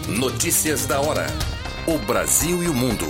Notícias da hora. O Brasil e o mundo.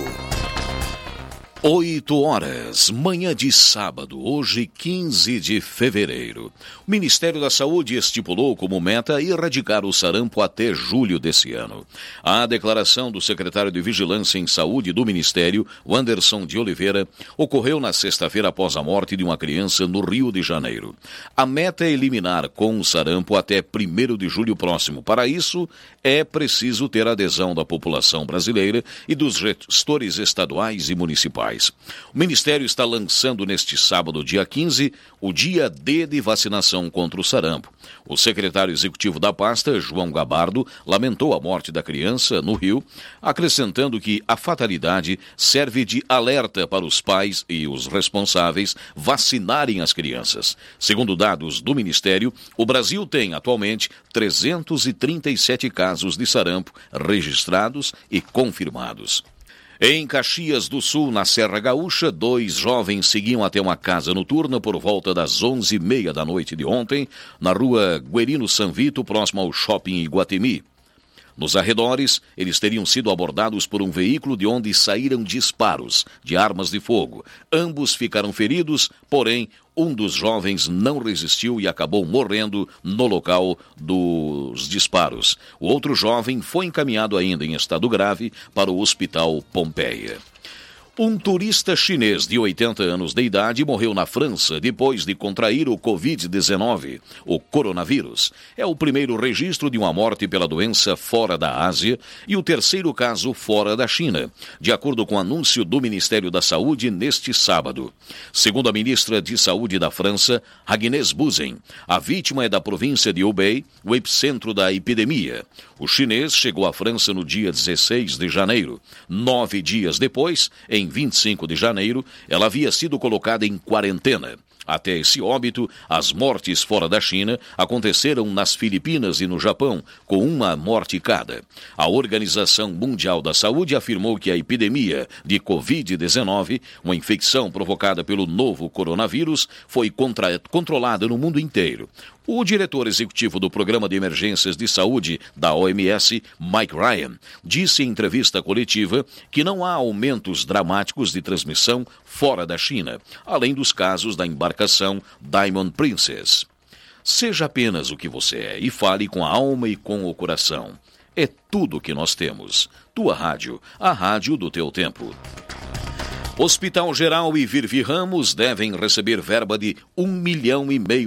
8h, manhã de sábado, hoje 15 de fevereiro. O Ministério da Saúde estipulou como meta erradicar o sarampo até julho desse ano. A declaração do secretário de Vigilância em Saúde do Ministério, Wanderson de Oliveira, ocorreu na sexta-feira após a morte de uma criança no Rio de Janeiro. A meta é eliminar com o sarampo até 1º de julho próximo. Para isso, é preciso ter a adesão da população brasileira e dos gestores estaduais e municipais. O Ministério está lançando neste sábado, dia 15, o dia D de vacinação contra o sarampo. O secretário executivo da pasta, João Gabardo, lamentou a morte da criança no Rio, acrescentando que a fatalidade serve de alerta para os pais e os responsáveis vacinarem as crianças. Segundo dados do Ministério, o Brasil tem atualmente 337 casos de sarampo registrados e confirmados. Em Caxias do Sul, na Serra Gaúcha, 2 jovens seguiam até uma casa noturna por volta das 11h30 da noite de ontem, na rua Guerino Sanvito, próximo ao shopping Iguatemi. Nos arredores, eles teriam sido abordados por um veículo de onde saíram disparos de armas de fogo. Ambos ficaram feridos, porém, um dos jovens não resistiu e acabou morrendo no local dos disparos. O outro jovem foi encaminhado ainda em estado grave para o Hospital Pompeia. Um turista chinês de 80 anos de idade morreu na França depois de contrair o Covid-19, o coronavírus. É o primeiro registro de uma morte pela doença fora da Ásia e o terceiro caso fora da China, de acordo com o anúncio do Ministério da Saúde neste sábado. Segundo a ministra de Saúde da França, Agnès Buzyn, a vítima é da província de Hubei, o epicentro da epidemia. O chinês chegou à França no dia 16 de janeiro. 9 dias depois, em 25 de janeiro, ela havia sido colocada em quarentena. Até esse óbito, as mortes fora da China aconteceram nas Filipinas e no Japão, com uma morte cada. A Organização Mundial da Saúde afirmou que a epidemia de Covid-19, uma infecção provocada pelo novo coronavírus, foi controlada no mundo inteiro. O diretor executivo do Programa de Emergências de Saúde da OMS, Mike Ryan, disse em entrevista coletiva que não há aumentos dramáticos de transmissão fora da China, além dos casos da embarcação Diamond Princess. Seja apenas o que você é e fale com a alma e com o coração. É tudo o que nós temos. Tua rádio, a rádio do teu tempo. Hospital Geral e Virvi Ramos devem receber verba de R$1,5 milhão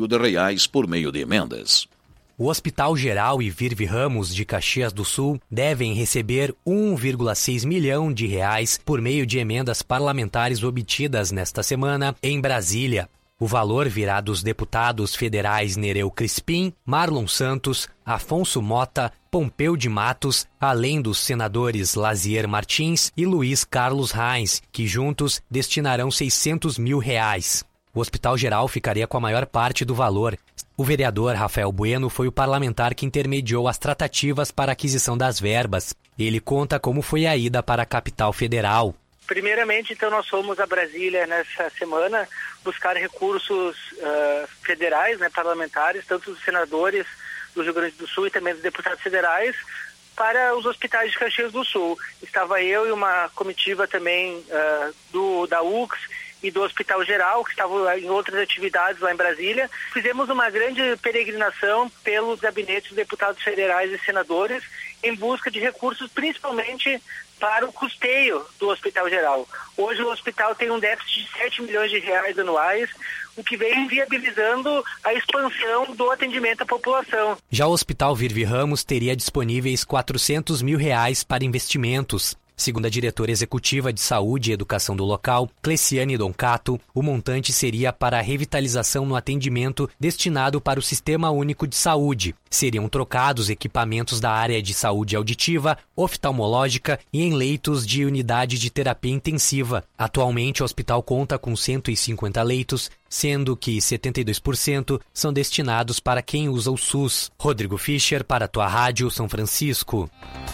por meio de emendas. O Hospital Geral e Virvi Ramos de Caxias do Sul devem receber R$1,6 milhão por meio de emendas parlamentares obtidas nesta semana em Brasília. O valor virá dos deputados federais Nereu Crispim, Marlon Santos, Afonso Mota, Pompeu de Matos, além dos senadores Lazier Martins e Luiz Carlos Reis, que juntos destinarão R$600 mil. O Hospital Geral ficaria com a maior parte do valor. O vereador Rafael Bueno foi o parlamentar que intermediou as tratativas para a aquisição das verbas. Ele conta como foi a ida para a capital federal. Primeiramente, então, nós fomos a Brasília nessa semana buscar recursos federais, parlamentares, tanto dos senadores do Rio Grande do Sul e também dos deputados federais, para os hospitais de Caxias do Sul. Estava eu e uma comitiva também da UX e do Hospital Geral, que estavam em outras atividades lá em Brasília. Fizemos uma grande peregrinação pelos gabinetes dos deputados federais e senadores em busca de recursos, principalmente para o custeio do Hospital Geral. Hoje o hospital tem um déficit de R$7 milhões anuais, o que vem viabilizando a expansão do atendimento à população. Já o Hospital Virvi Ramos teria disponíveis R$400 mil para investimentos. Segundo a diretora executiva de Saúde e Educação do local, Cleciane Doncato, o montante seria para a revitalização no atendimento destinado para o Sistema Único de Saúde. Seriam trocados equipamentos da área de saúde auditiva, oftalmológica e em leitos de unidade de terapia intensiva. Atualmente, o hospital conta com 150 leitos, sendo que 72% são destinados para quem usa o SUS. Rodrigo Fischer, para a Tua Rádio São Francisco.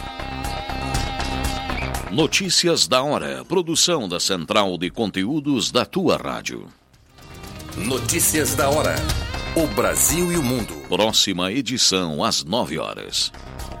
Notícias da hora. Produção da Central de Conteúdos da Tua Rádio. Notícias da hora. O Brasil e o mundo. Próxima edição às 9h.